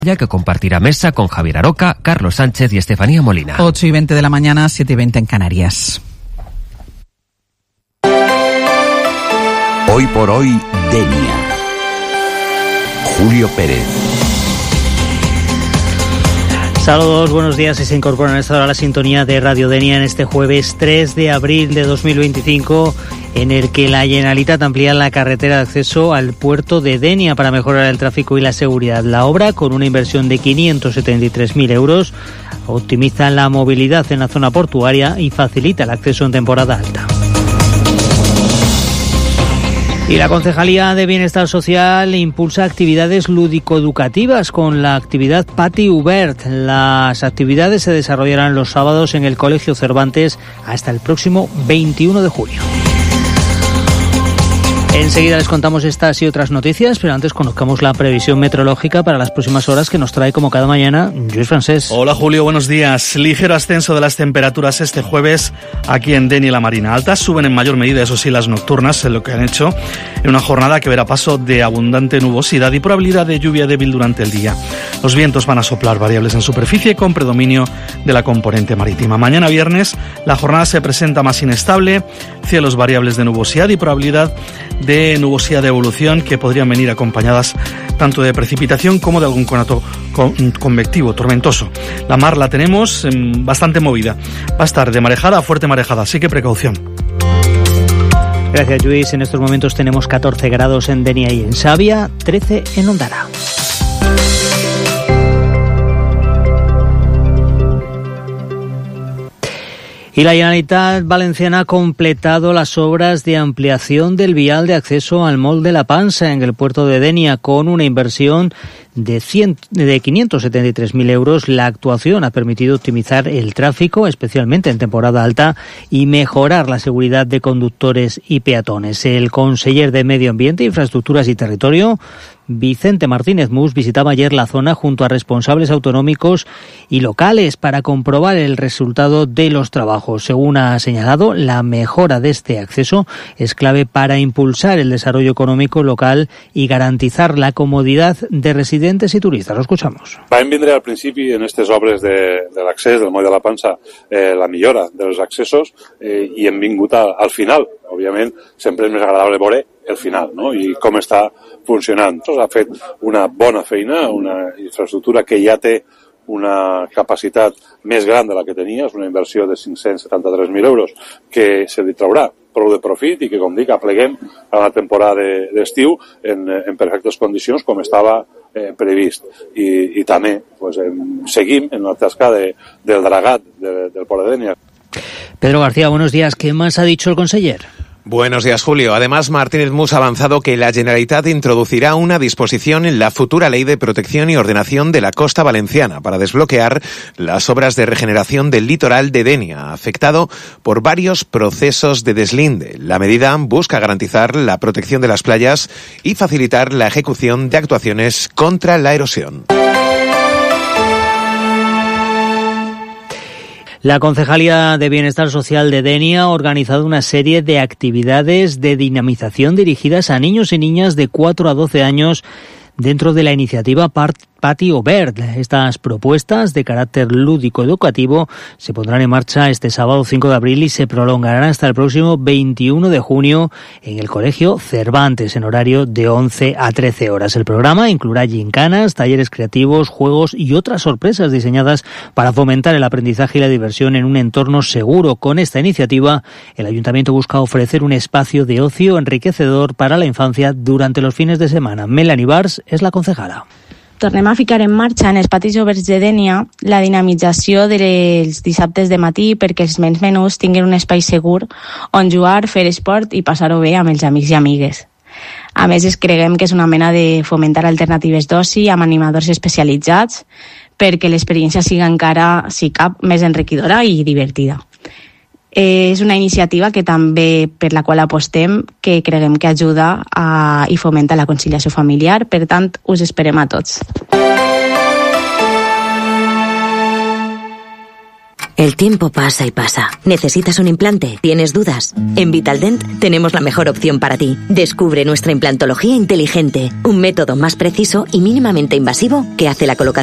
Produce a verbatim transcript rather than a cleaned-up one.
ya que compartirá mesa con Javier Aroca, Carlos Sánchez y Estefanía Molina. ocho y veinte de la mañana, siete y veinte en Canarias. Hoy por hoy, Denia. Julio Pérez. Saludos, buenos días y se incorporan a esta hora a la sintonía de Radio Denia en este jueves tres de abril de dos mil veinticinco, en el que la Generalitat amplía la carretera de acceso al puerto de Denia para mejorar el tráfico y la seguridad. La obra, con una inversión de quinientos setenta y tres mil euros, optimiza la movilidad en la zona portuaria y facilita el acceso en temporada alta. Y la Concejalía de Bienestar Social impulsa actividades lúdico-educativas con la actividad Pati Obert. Las actividades se desarrollarán los sábados en el Colegio Cervantes hasta el próximo veintiuno de julio. Enseguida les contamos estas y otras noticias, pero antes conozcamos la previsión meteorológica para las próximas horas que nos trae como cada mañana Lluís Francés. Hola Julio, buenos días. Ligero ascenso de las temperaturas este jueves aquí en Denia y la Marina Alta. Suben en mayor medida, eso sí, las nocturnas, en lo que han hecho en una jornada que verá paso de abundante nubosidad y probabilidad de lluvia débil durante el día. Los vientos van a soplar variables en superficie con predominio de la componente marítima. Mañana viernes la jornada se presenta más inestable, cielos variables de nubosidad y probabilidad de nubosidad de evolución que podrían venir acompañadas tanto de precipitación como de algún conato convectivo, tormentoso. La mar la tenemos bastante movida. Va a estar de marejada a fuerte marejada, así que precaución. Gracias, Lluís. En estos momentos tenemos catorce grados en Denia y en Xàbia, trece en Ondara. Y la Generalitat Valenciana ha completado las obras de ampliación del vial de acceso al Mall de la Pansa en el puerto de Denia con una inversión de, cien, de quinientos setenta y tres mil euros. La actuación ha permitido optimizar el tráfico, especialmente en temporada alta, y mejorar la seguridad de conductores y peatones. El conseller de Medio Ambiente, Infraestructuras y Territorio, Vicente Martínez Mus, visitaba ayer la zona junto a responsables autonómicos y locales para comprobar el resultado de los trabajos. Según ha señalado, la mejora de este acceso es clave para impulsar el desarrollo económico local y garantizar la comodidad de residentes y turistas. Lo escuchamos. Vam vindre al principi en aquestes obres de, de l'accés del Moll de la Pansa eh, la millora dels accessos eh, i hem vingut a, al final. Òbviament, sempre és més agradable veure el final, no? I com està funcionant. Ha fet una bona feina, una infraestructura que ja té una capacitat més gran de la que tenia, és una inversió de cinc-cents setanta-tres mil euros que se li traurà prou de profit i que, com dic, apleguem a la temporada d'estiu en, en perfectes condicions com estava eh, previst. I, i també pues, eh, seguim en la tasca de, del dragat de, del Port de Denia. Pedro García, buenos días. ¿Qué más ha dicho el conseller? Buenos días, Julio. Además, Martínez Mus ha avanzado que la Generalitat introducirá una disposición en la futura Ley de Protección y Ordenación de la Costa Valenciana para desbloquear las obras de regeneración del litoral de Denia, afectado por varios procesos de deslinde. La medida busca garantizar la protección de las playas y facilitar la ejecución de actuaciones contra la erosión. La Concejalía de Bienestar Social de Denia ha organizado una serie de actividades de dinamización dirigidas a niños y niñas de cuatro a doce años dentro de la iniciativa Pati Obert. Estas propuestas de carácter lúdico-educativo se pondrán en marcha este sábado cinco de abril y se prolongarán hasta el próximo veintiuno de junio en el Colegio Cervantes en horario de once a trece horas. El programa incluirá gincanas, talleres creativos, juegos y otras sorpresas diseñadas para fomentar el aprendizaje y la diversión en un entorno seguro. Con esta iniciativa, el Ayuntamiento busca ofrecer un espacio de ocio enriquecedor para la infancia durante los fines de semana. Melanie Bars és la concejala. Tornem a ficar en marxa en els patis oberts de Denia la dinamització dels dissabtes de matí perquè els nens menús tinguin un espai segur on jugar, fer esport i passar-ho bé amb els amics i amigues. A més, es creguem que és una mena de fomentar alternatives d'oci amb animadors especialitzats perquè l'experiència siga encara, si cap, més enriquidora i divertida. És una iniciativa que també per la qual apostem, que creguem que ajuda a, i fomenta la conciliació familiar. Per tant, us esperem a tots. El tiempo pasa y pasa. ¿Necesitas un implante? ¿Tienes dudas? En Vitaldent tenemos la mejor opción para ti. Descubre nuestra implantología inteligente, un método más preciso y mínimamente invasivo que hace la colocación